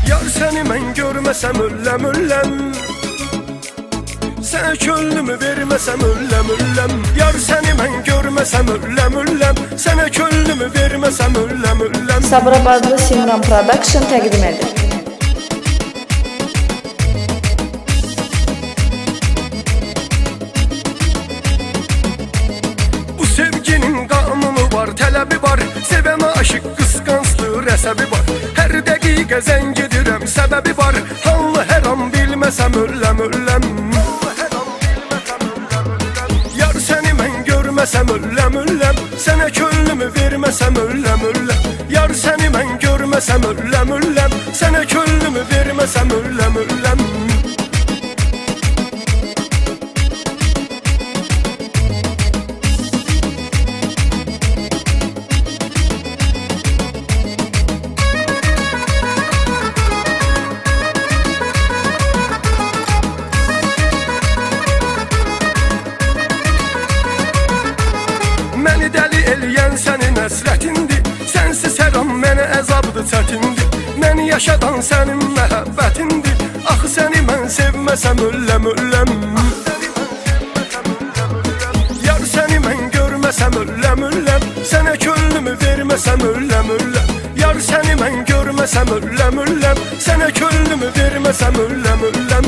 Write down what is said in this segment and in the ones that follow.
Yar səni mən görməsəm ölləm, ölləm. Sənə könlümü verməsəm ölləm, ölləm. Yar səni mən görməsəm ölləm, ölləm. Sənə könlümü verməsəm ölləm, ölləm. Sabirabadlı Simran Production təqdim edir. Bu sevginin qanunu var, tələbi var. Sevənə aşıq qısqanclığı rəsəbi var. Hər dəqiqə zəng edirəm, səbəbi var. Hallı hər an bilməsəm ölləm, ölləm. Yar səni mən görməsəm ölləm, ölləm. Sənə könlümü verməsəm ölləm, ölləm. Yar səni mən görməsəm ölləm, ölləm. Sənə könlümü verməsəm ölləm, ölləm. Məni dəli eləyən sənin əsrətindir. Sənsiz hər an mənə əzabdır, çətindir. Məni yaşadan sənin məhəbbətindir. Axı səni mən sevməsəm ölləm, ölləm. Yar səni mən görməsəm ölləm, ölləm. Sənə könlümü verməsəm ölləm, ölləm. Yar səni mən görməsəm ölləm, ölləm. Sənə könlümü verməsəm ölləm, ölləm.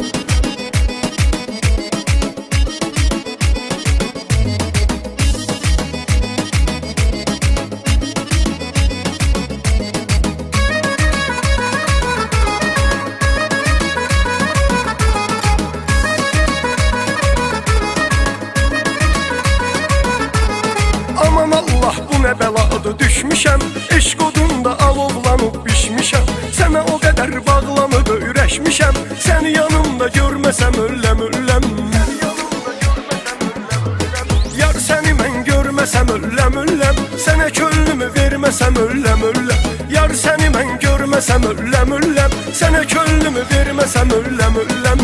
Aman Allah, bu nə bəladır, düşmüşəm. Eşq odunda alovlanıb bişmişəm. Sənə o qədər bağlanıb öyrəşmişəm. Səni yanımda görməsəm ölləm, ölləm. Yar səni mən görməsəm ölləm, ölləm. Sənə könlümü verməsəm ölləm, ölləm. Yar səni mən görməsəm ölləm, ölləm. Sənə könlümü verməsəm ölləm, ölləm.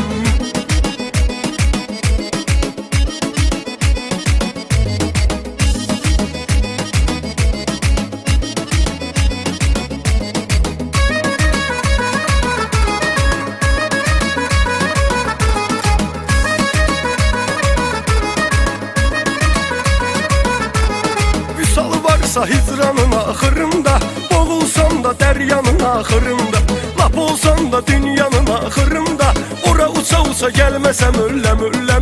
Hicranın axırında, boğulsam da dəryanın axırında, lap olsam da dünyanın axırında, ora uça-uça gəlməsəm ölləm, ölləm.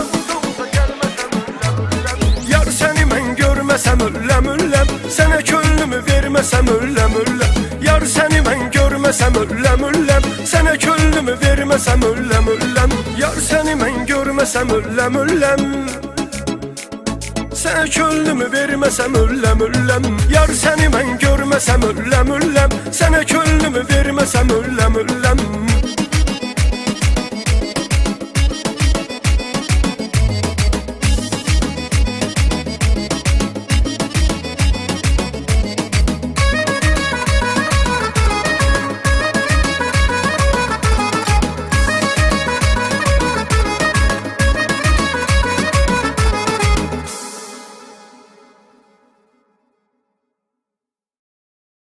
Yar səni mən görməsəm ölləm, ölləm. Sənə könlümü verməsəm ölləm, ölləm. Yar səni mən görməsəm ölləm, ölləm. Sənə könlümü verməsəm ölləm, ölləm. Yar səni mən görməsəm ölləm, ölləm. Sənə könlümü verməsəm ölləm, ölləm. Yar səni mən görməsəm ölləm, ölləm. Sənə könlümü verməsəm ölləm, ölləm.